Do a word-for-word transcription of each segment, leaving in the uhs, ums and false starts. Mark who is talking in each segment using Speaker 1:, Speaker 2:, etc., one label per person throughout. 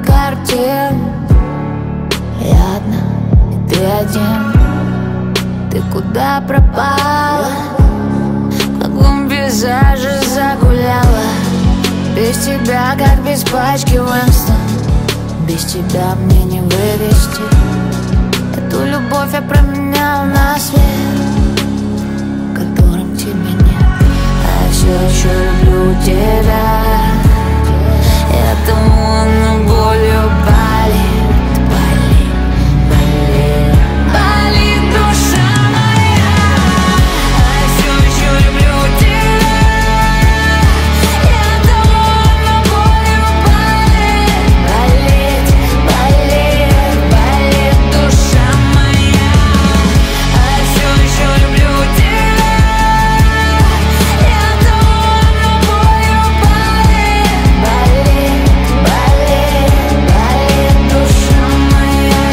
Speaker 1: картин. Я одна, и ты один. Ты куда пропала? В каком пейзаже загуляла? Без тебя, как без пачки Уинстон. Без тебя мне не вывести. Эту любовь я променял на свет, которым тебя нет. А я все еще люблю тебя. И от того болью болит, болит, болит, болит душа моя. А я все еще люблю тебя. И от того болью болит, болит, болит, болит душа моя. А я все еще люблю тебя. И от того болью болит, болит, болит, болит душа моя.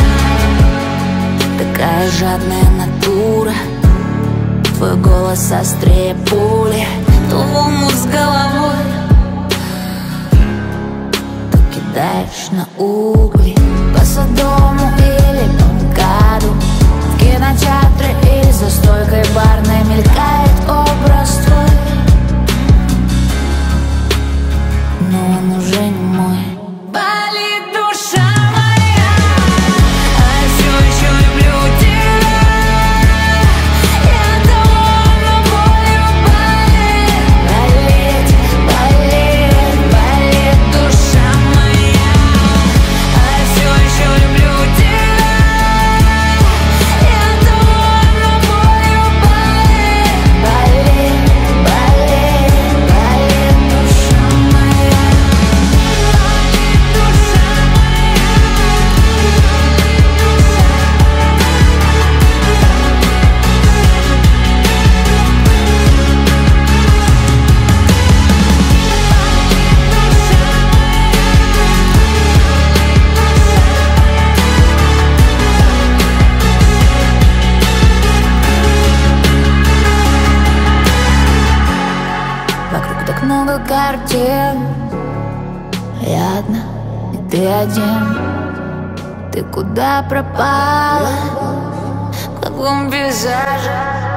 Speaker 1: Такая жадная натура, твой голос острее пули, то в омут с головой, то кидаешь на угли. По Содому или по МКАДу, в кинотеатре или за стойкой барной мелькает образ твой, но он уже не мой. Болит душа моя. А я все еще люблю тебя. И от того болью болит, болит, болит, болит душа моя. А я все еще люблю тебя. И от того болью болит, болит, болит, болит душа моя. Вокруг так много картин. Я одна, и ты один. Ты куда пропала? В каком пейзаже